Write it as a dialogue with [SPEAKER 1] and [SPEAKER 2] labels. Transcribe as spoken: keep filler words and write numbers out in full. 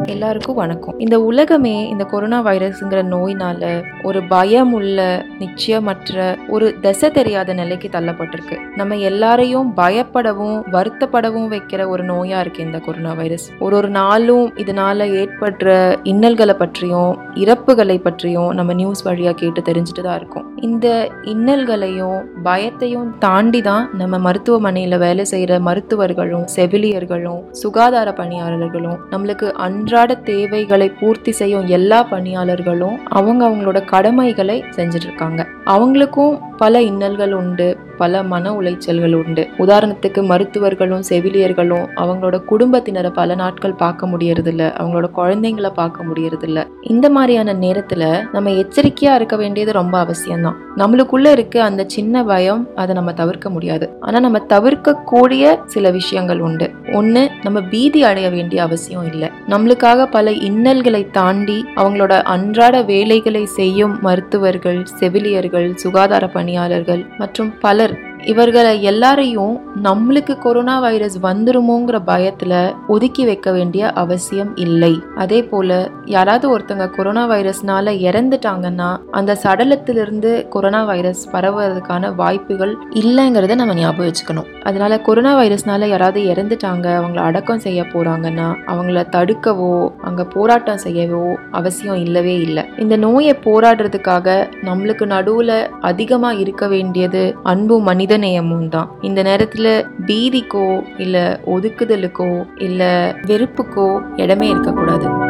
[SPEAKER 1] எல்லாருக்கும் வணக்கம். இந்த உலகமே இந்த கொரோனா வைரஸ்ங்கிற நோயினால ஒரு பயம் உள்ள, நிச்சயமற்ற, ஒரு திசை தெரியாத நிலைக்கு தள்ளப்பட்டிருக்கு. நம்ம எல்லாரையும் பயப்படவும் வருத்தப்படவும் வைக்கிற ஒரு நோயா இருக்கு இந்த கொரோனா வைரஸ். ஒரு ஒரு நாளும் இதனால ஏற்படுற இன்னல்களை பற்றியும் இறப்புகளை பற்றியும் நம்ம நியூஸ் வழியா கேட்டு தெரிஞ்சுட்டு தான் இருக்கோம். இந்த இன்னல்களையும் பயத்தையும் தாண்டி தான் நம்ம மருத்துவமனையில வேலை செய்யற மருத்துவர்களும் செவிலியர்களும் சுகாதார பணியாளர்களும் நம்மளுக்கு அன்றாட தேவைகளை பூர்த்தி செய்யும் எல்லா பணியாளர்களும் அவங்க அவங்களோட கடமைகளை செஞ்சுட்டு இருக்காங்க. அவங்களுக்கும் பல இன்னல்கள் உண்டு, பல மன உளைச்சல்கள் உண்டு. உதாரணத்துக்கு மருத்துவர்களும் செவிலியர்களும் அவங்களோட குடும்பத்தினரை பல நாட்கள் பார்க்க முடியறது இல்ல, அவங்களோட குழந்தைங்களை பார்க்க முடியறது இல்ல. இந்த மாதிரியான நேரத்துல நம்ம எச்சரிக்கையா இருக்க வேண்டியது ரொம்ப அவசியம்தான். நம்மளுக்குள்ள இருக்க அந்த சின்ன பயம் அதை நம்ம தவிர்க்க முடியாது. ஆனா நம்ம தவிர்க்க கூடிய சில விஷயங்கள் உண்டு. ஒண்ணு, நம்ம பீதி அடைய வேண்டிய அவசியம் இல்லை. நம்மளுக்காக பல இன்னல்களை தாண்டி அவங்களோட அன்றாட வேலைகளை செய்யும் மருத்துவர்கள், செவிலியர்கள், சுகாதார பணியாளர்கள் மற்றும் பலர், இவர்களை எல்லாரையும் நம்மளுக்கு கொரோனா வைரஸ் வந்துருமோங்கிற பயத்துல ஒதுக்கி வைக்க வேண்டிய அவசியம் இல்லை. அதே போல யாராவது ஒருத்தங்க கொரோனா வைரஸ்னால இறந்துட்டாங்கன்னா அந்த சடலத்திலிருந்து கொரோனா வைரஸ் பரவுவதற்கான வாய்ப்புகள் இல்லைங்கிறத நம்ம ஞாபகம் வச்சுக்கணும். அதனால கொரோனா வைரஸ்னால யாராவது இறந்துட்டாங்க, அவங்கள அடக்கம் செய்ய போறாங்கன்னா அவங்கள தடுக்கவோ அங்க போராட்டம் செய்யவோ அவசியம் இல்லவே இல்லை. இந்த நோயை போராடுறதுக்காக நம்மளுக்கு நடுவுல அதிகமா இருக்க வேண்டியது அன்பும் மனித நேயமும் தான். இந்த நேரத்துல பீதிக்கோ இல்ல ஒதுக்குதலுக்கோ இல்ல வெறுப்புக்கோ இடமே இருக்கக்கூடாது.